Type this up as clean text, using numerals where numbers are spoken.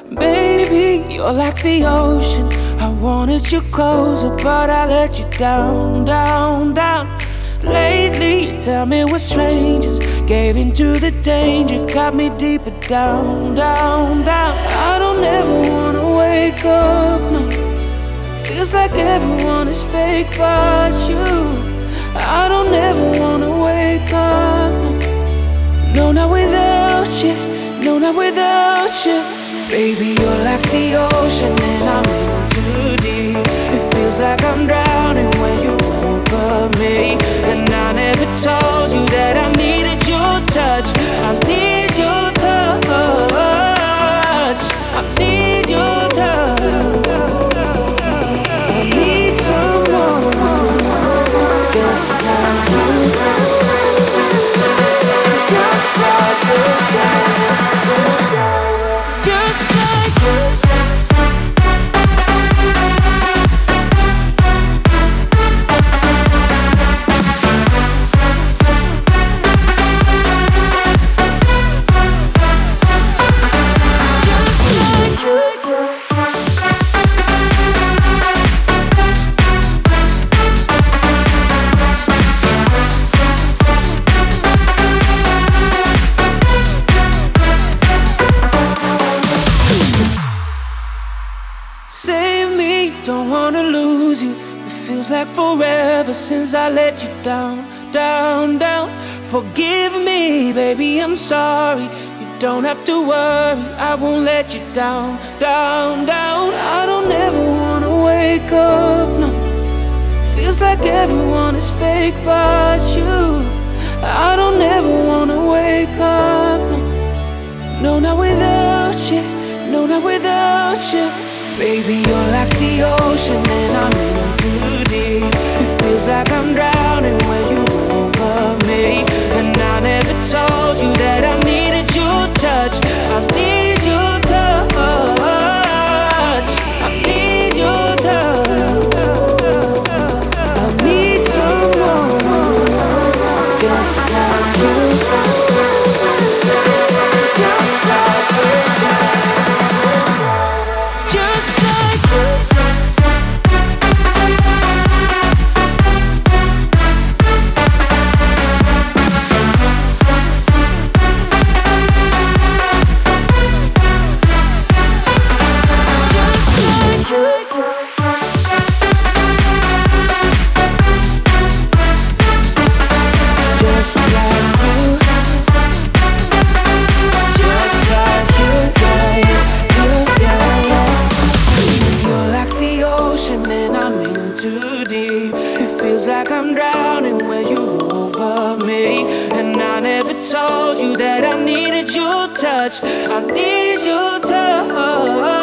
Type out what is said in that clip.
Baby, you're like the ocean. I wanted you closer, but I let you down, down, down. Lately, you tell me we're strangers. Gave into the danger, got me deeper down, down, down. I don't ever wanna wake up, no. Feels like everyone is fake but you. I don't ever wanna wake up, no. No, not without you, no, not without you. Baby, you're like the ocean and I'm in too deep. It feels like I'm drowning when you're over me. And I never told you that I needed your touch. I need your touch. I need your touch. I need someone just like you. Just like you. Just like you. Save me, don't wanna lose you. It feels like forever since I let you down, down, down. Forgive me, baby, I'm sorry. You don't have to worry, I won't let you down, down, down. I don't ever wanna wake up, no. Feels like everyone is fake but you. I don't ever wanna wake up, no. No, not without you, no, not without you. Baby, you're like the ocean and I'm in too deep. It feels like I'm drowning when you're over me. And I never told you that I needed your touch. I need your touch. I need your touch. I need someone just like you. Just like you. Just like you. Too deep. It feels like I'm drowning when you're over me. And I never told you that I needed your touch. I need your touch.